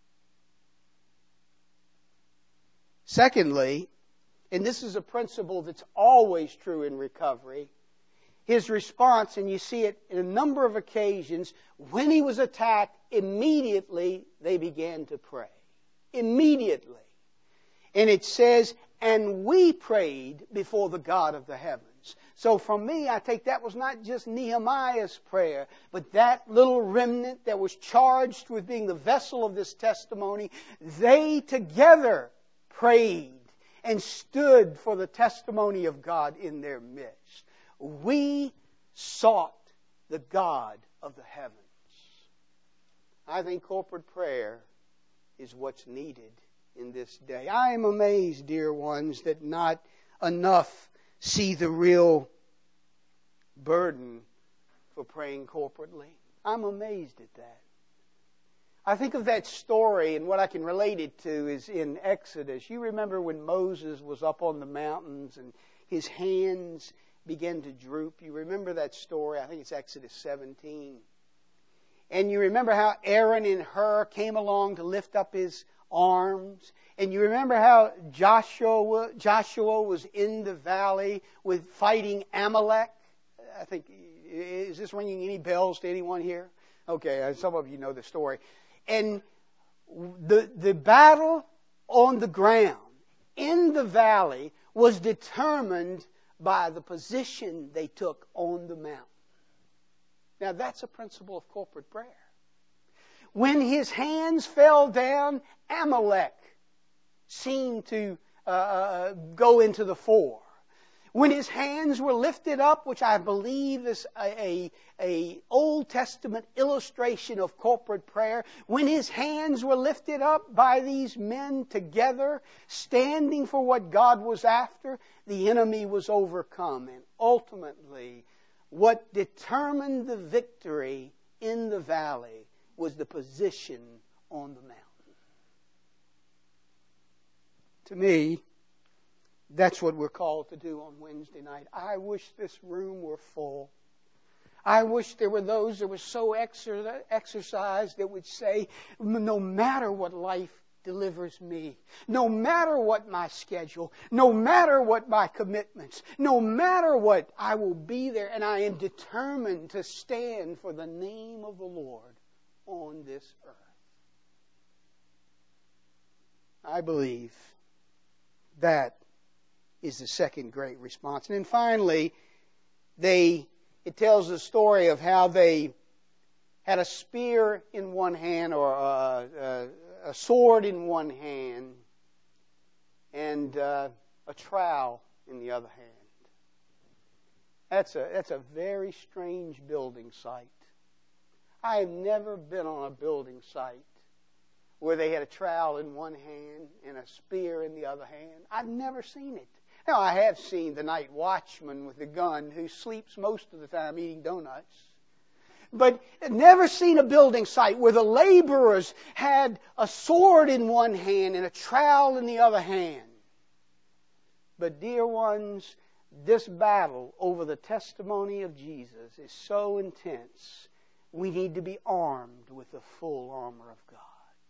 Secondly, and this is a principle that's always true in recovery, his response, and you see it in a number of occasions, when he was attacked, immediately they began to pray. Immediately. And it says, and we prayed before the God of the heavens. So for me, I take that was not just Nehemiah's prayer, but that little remnant that was charged with being the vessel of this testimony, they together prayed and stood for the testimony of God in their midst. We sought the God of the heavens. I think corporate prayer is what's needed in this day. I am amazed, dear ones, that not enough see the real burden for praying corporately. I'm amazed at that. I think of that story, and what I can relate it to is in Exodus. You remember when Moses was up on the mountains and his hands began to droop. You remember that story? I think it's Exodus seventeen. And you remember how Aaron and Hur came along to lift up his arms. And you remember how Joshua, Joshua was in the valley with fighting Amalek. I think, is this ringing any bells to anyone here? Okay, some of you know the story. And the, the battle on the ground, in the valley, was determined by the position they took on the mountain. Now that's a principle of corporate prayer. When his hands fell down, Amalek seemed to uh, go into the fore. When his hands were lifted up, which I believe is a, a, a Old Testament illustration of corporate prayer, when his hands were lifted up by these men together, standing for what God was after, the enemy was overcome. And ultimately, what determined the victory in the valley was the position on the mountain. To me, that's what we're called to do on Wednesday night. I wish this room were full. I wish there were those that were so exer- exercised that would say, no matter what life delivers me, no matter what my schedule, no matter what my commitments, no matter what, I will be there, and I am determined to stand for the name of the Lord on this earth. I believe that is the second great response. And then finally, they it tells the story of how they had a spear in one hand, or a, a, a sword in one hand, and uh, a trowel in the other hand. That's a that's a very strange building site. I have never been on a building site where they had a trowel in one hand and a spear in the other hand. I've never seen it. Now, I have seen the night watchman with a gun who sleeps most of the time eating donuts. But I've never seen a building site where the laborers had a sword in one hand and a trowel in the other hand. But dear ones, this battle over the testimony of Jesus is so intense, we need to be armed with the full armor of God.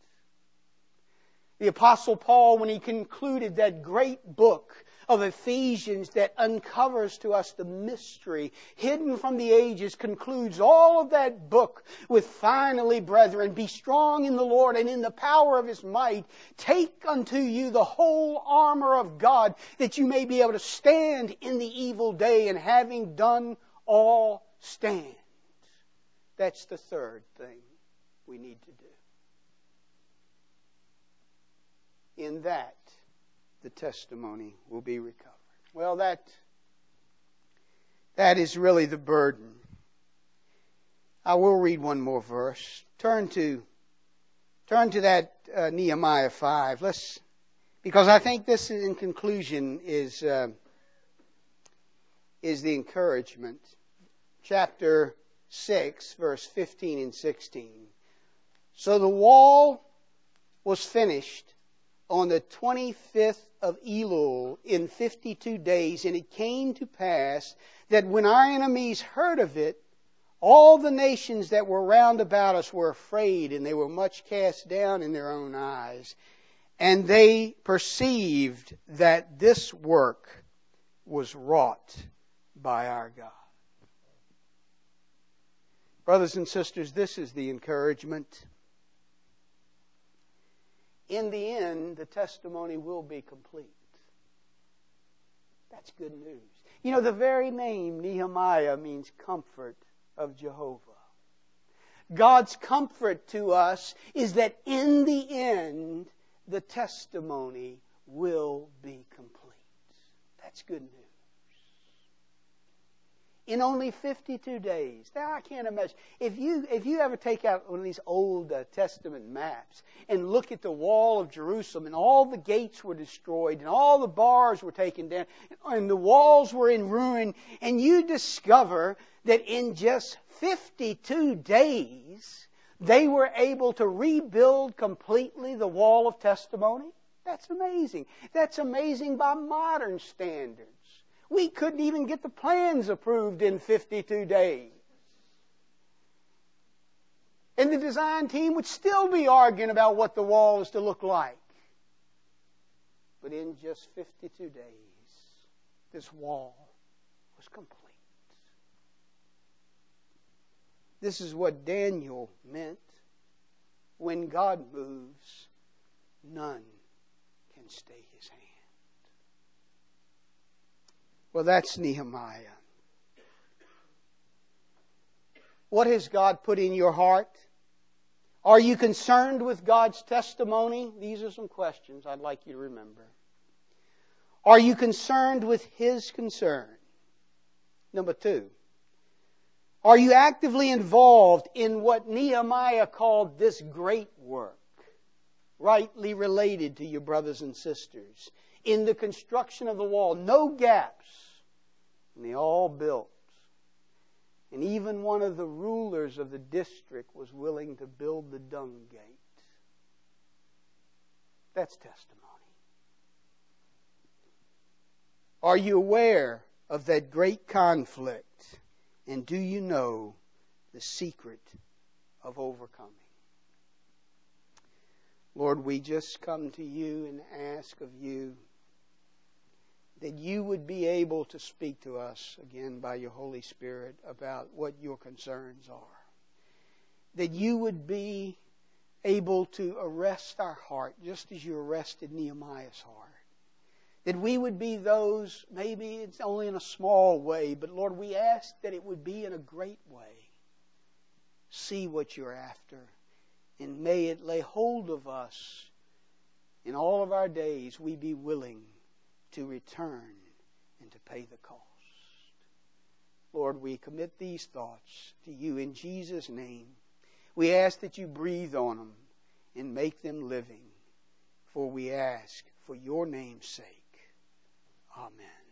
The Apostle Paul, when he concluded that great book of Ephesians that uncovers to us the mystery hidden from the ages, concludes all of that book with, finally, brethren, be strong in the Lord and in the power of His might. Take unto you the whole armor of God, that you may be able to stand in the evil day, and having done all, stand. That's the third thing we need to do. In that, the testimony will be recovered. Well, that, that is really the burden. I will read one more verse. Turn to, turn to that uh, Nehemiah five. Let's, because I think this, is, in conclusion, is uh, is the encouragement. Chapter six, verse fifteen and sixteen. So the wall was finished on the twenty-fifth of Elul in fifty-two days, and it came to pass that when our enemies heard of it, all the nations that were round about us were afraid, and they were much cast down in their own eyes. And they perceived that this work was wrought by our God. Brothers and sisters, this is the encouragement. In the end, the testimony will be complete. That's good news. You know, the very name Nehemiah means comfort of Jehovah. God's comfort to us is that in the end, the testimony will be complete. That's good news. In only fifty-two days. Now, I can't imagine. If you if you ever take out one of these Old uh, Testament maps and look at the wall of Jerusalem, and all the gates were destroyed, and all the bars were taken down, and the walls were in ruin, and you discover that in just fifty-two days, they were able to rebuild completely the wall of testimony, that's amazing. That's amazing by modern standards. We couldn't even get the plans approved in fifty-two days. And the design team would still be arguing about what the wall is to look like. But in just fifty-two days, this wall was complete. This is what Daniel meant. When God moves, none can stay His hand. Well, that's Nehemiah. What has God put in your heart? Are you concerned with God's testimony? These are some questions I'd like you to remember. Are you concerned with His concern? Number two, are you actively involved in what Nehemiah called this great work, rightly related to your brothers and sisters, in the construction of the wall? No gaps. And they all built. And even one of the rulers of the district was willing to build the dung gate. That's testimony. Are you aware of that great conflict? And do you know the secret of overcoming? Lord, we just come to you and ask of you that you would be able to speak to us again by your Holy Spirit about what your concerns are. That you would be able to arrest our heart just as you arrested Nehemiah's heart. That we would be those, maybe it's only in a small way, but Lord, we ask that it would be in a great way. See what you're after, and may it lay hold of us in all of our days. We be willing to return and to pay the cost. Lord, we commit these thoughts to you in Jesus' name. We ask that you breathe on them and make them living. For we ask for your name's sake. Amen.